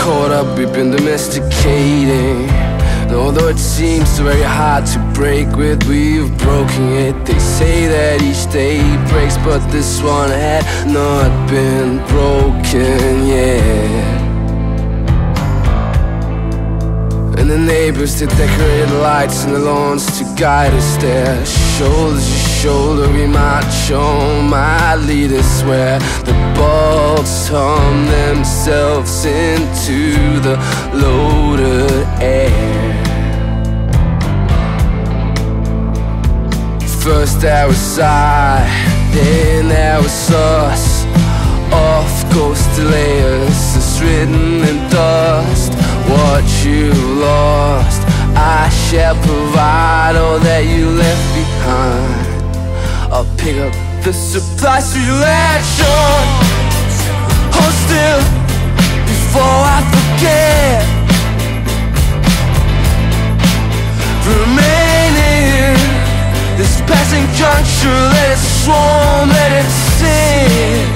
caught up, we've been domesticating. And although it seems very hard to break with, we've broken it. They say that each day breaks, but this one had not been broken yet. And the neighbors, they decorate lights in the lawns to guide us there. Shoulder to shoulder we march on, my leaders swear. The bulbs hum themselves into the loaded air. First there was I, then there was us. Off goes the layers, it's written in dust. What you lost, I shall provide. All that you left behind, I'll pick up the supplies you latch on. Hold still before I forget. Remaining this passing juncture, let it swarm, let it sing.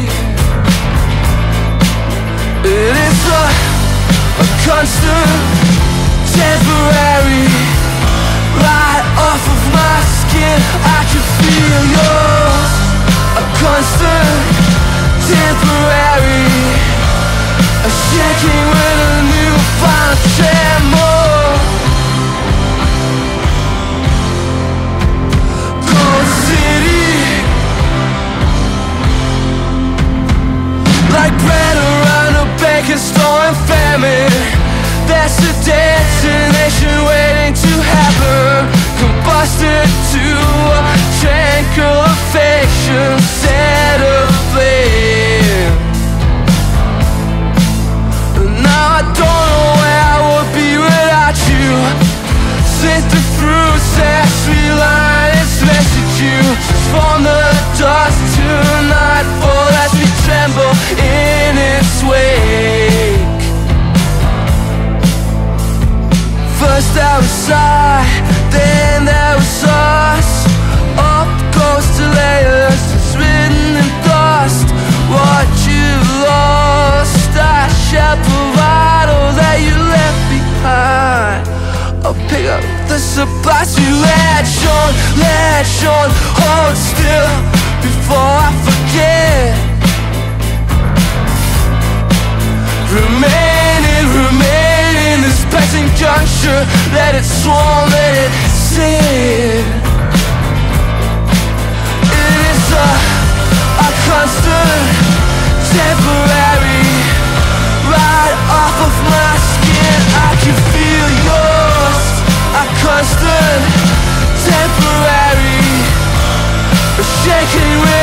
It is a constant, temporary, right off of my skin. I can feel yours. A constant, temporary, a shaking with a newfound tremor. Cold city, like bread around a baker's store in famine. That's a detonation waiting to happen. Combusted to a tranquil affection, set aflame. Now I don't know where I would be without you. Slit the fruits as sweet line its message. From the dust to nightfall as we tremble in its wake. First there was I, then there was us. Up goes the layers, it's written in dust. What you lost, I shall provide. All that you left behind, I'll pick up the supplies you latch on. Hold still before I forget. Remaining this passing juncture, let it swarm, let it sing. It is a constant, temporary, right off of my skin. I can feel yours. A constant, temporary, a shaking